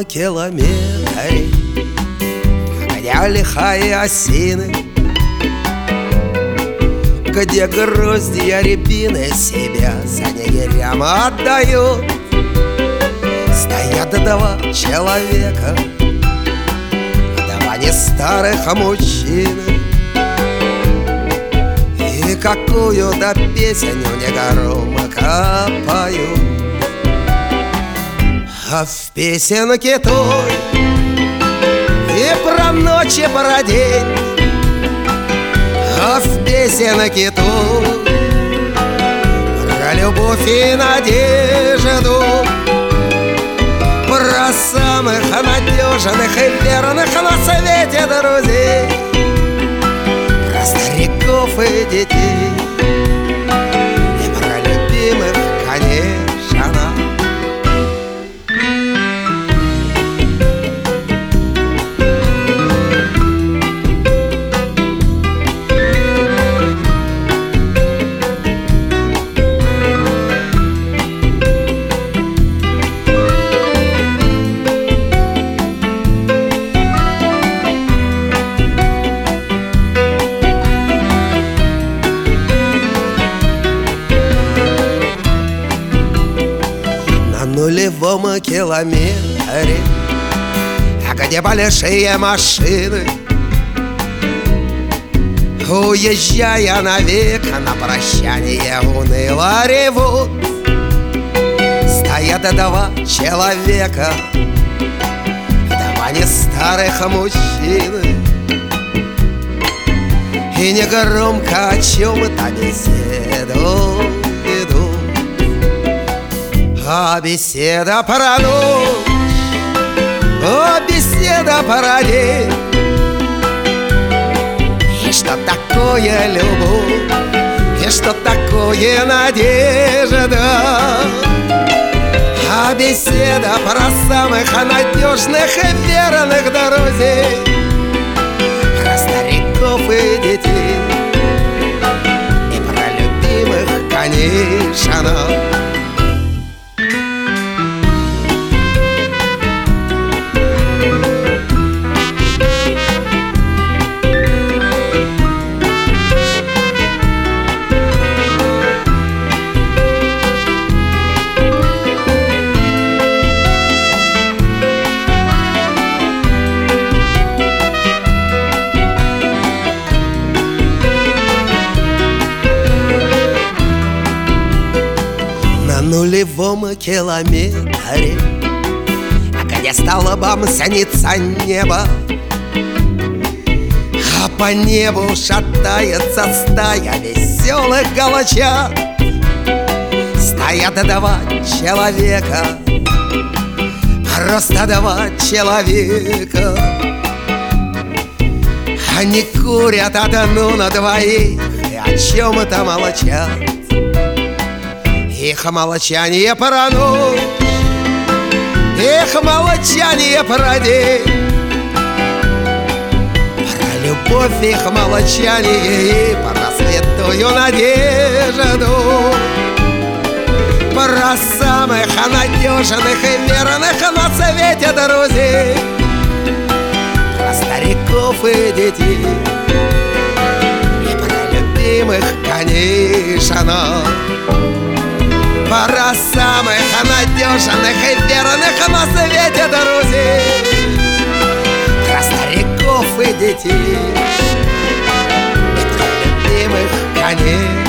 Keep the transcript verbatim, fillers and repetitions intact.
любом километре, где лихая осины, где гроздья рябины себя за егерям отдают. Стоят два человека, два не старых мужчины, и какую-то песню негромко поют. А в песенке той и про ночь, и про день, а в песенке той про любовь и надежду, про самых надежных и верных на свете друзей, про стариков и детей, и про любимых, конечно. Нулевом километре, где большие машины, уезжая навек, на прощание уныло ревут. Стоят два человека, два не старых мужчины, и негромко о чем-то беседуют. А беседа про ночь, а беседа про день, и что такое любовь, и что такое надежда. А беседа про самых надежных и верных друзей, про стариков и детей, и про любимых, конечно. Нулевом километре, где столбом снится небо, а по небу шатается стая веселых голчат. Стоят два человека, просто два человека, они курят одну на двоих и о чем-то молчат. Их молчание про ночь, их молчание про день, про любовь их молчание и про святую надежду, про самых надежных и верных на свете друзей, про стариков и детей, и про любимых, конечно. Про самых надежных и верных на свете друзей, про стариков и детей, и про любимых, конечно.